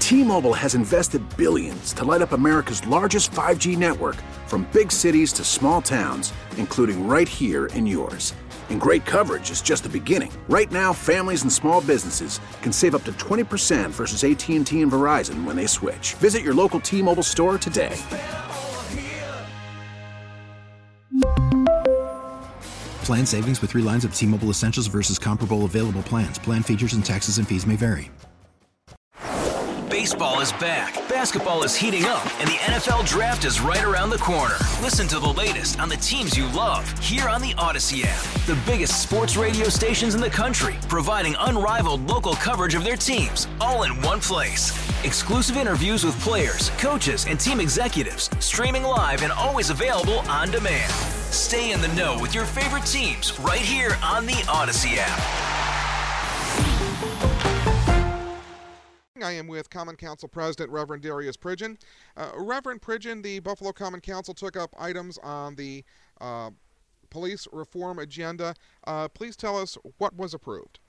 T-Mobile has invested billions to light up America's largest 5G network, from big cities to small towns, including right here in yours. And great coverage is just the beginning. Right now, families and small businesses can save up to 20% versus AT&T and Verizon when they switch. Visit your local T-Mobile store today. Plan savings with 3 lines of T-Mobile Essentials versus comparable available plans. Plan features and taxes and fees may vary. Baseball is back, basketball is heating up, and the NFL Draft is right around the corner. Listen to the latest on the teams you love here on the Odyssey app. The biggest sports radio stations in the country, providing unrivaled local coverage of their teams, all in one place. Exclusive interviews with players, coaches, and team executives, streaming live and always available on demand. Stay in the know with your favorite teams right here on the Odyssey app. I am with Common Council President Reverend Darius Pridgeon. Reverend Pridgeon, the Buffalo Common Council took up items on the police reform agenda. Please tell us what was approved.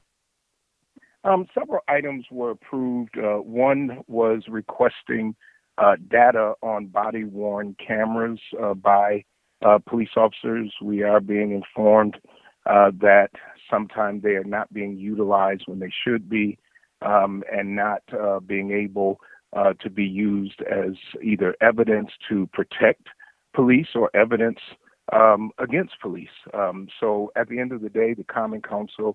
Several items were approved. One was requesting data on body-worn cameras by police officers. We are being informed that sometimes they are not being utilized when they should be. And not being able to be used as either evidence to protect police or evidence against police. So at the end of the day, the Common Council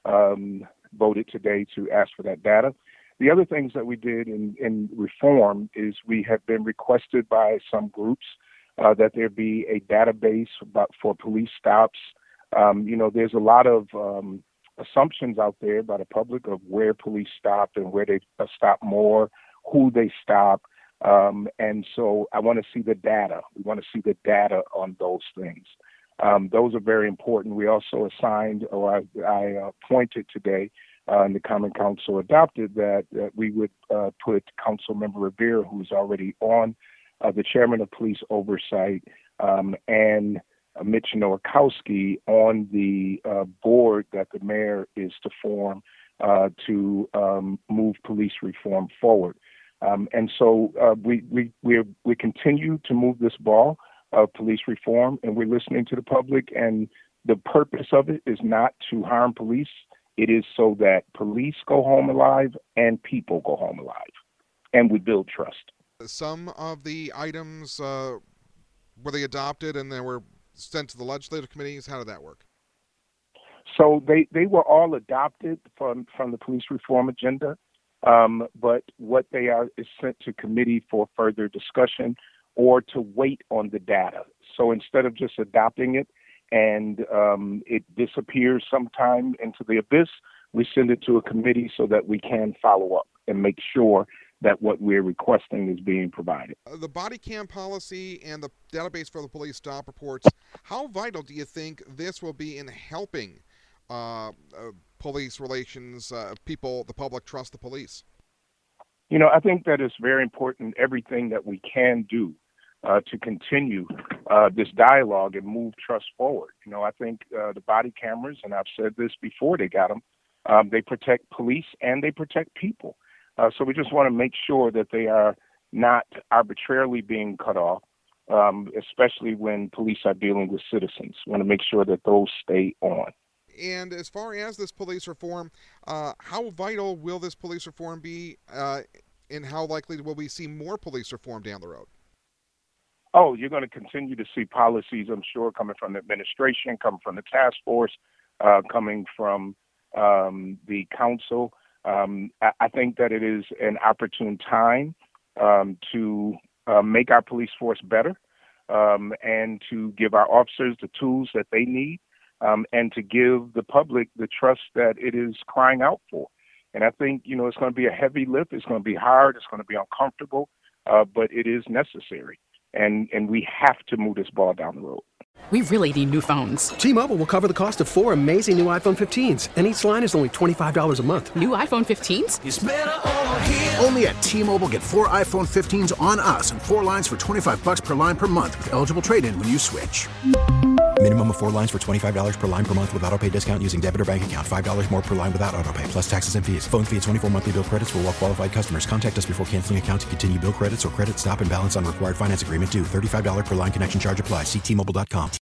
voted today to ask for that data. The other things that we did in reform is we have been requested by some groups that there be a database for police stops. There's a lot of assumptions out there by the public of where police stop and where they stop more, who they stop. And so I want to see the data. We want to see the data on those things. Those are very important. We also assigned, or I appointed today, and the Common Council adopted that we would put Councilmember Revere, who's already on the chairman of police oversight, and Mitch Nowakowski on the board that the mayor is to form to move police reform forward. And so we continue to move this ball of police reform, and we're listening to the public. And the purpose of it is not to harm police. It is so that police go home alive and people go home alive, and we build trust. Some of the items, were they adopted and they were sent to the legislative committees? How did that work? So they were all adopted from the police reform agenda, but what they are is sent to committee for further discussion or to wait on the data. So instead of just adopting it and it disappears sometime into the abyss, we send it to a committee so that we can follow up and make sure that what we're requesting is being provided. The body cam policy and the database for the police stop reports, how vital do you think this will be in helping police relations, people, the public trust the police? I think that it's very important, everything that we can do to continue this dialogue and move trust forward. I think the body cameras, and I've said this before they got them, they protect police and they protect people. So we just want to make sure that they are not arbitrarily being cut off, especially when police are dealing with citizens. We want to make sure that those stay on. And as far as this police reform, how vital will this police reform be, and how likely will we see more police reform down the road? Oh, you're going to continue to see policies, I'm sure, coming from the administration, coming from the task force, coming from the council. I think that it is an opportune time to make our police force better and to give our officers the tools that they need and to give the public the trust that it is crying out for. And I think, it's going to be a heavy lift. It's going to be hard. It's going to be uncomfortable, but it is necessary. And we have to move this ball down the road. We really need new phones. T-Mobile will cover the cost of 4 amazing new iPhone 15s, and each line is only $25 a month. New iPhone 15s? It's better over here. Only at T-Mobile, get 4 iPhone 15s on us and 4 lines for $25 per line per month with eligible trade-in when you switch. Minimum of 4 lines for $25 per line per month with autopay discount using debit or bank account. $5 more per line without autopay, plus taxes and fees. Phone fee at 24 monthly bill credits for well qualified customers. Contact us before canceling account to continue bill credits or credit stop and balance on required finance agreement due. $35 per line connection charge applies. See T-Mobile.com.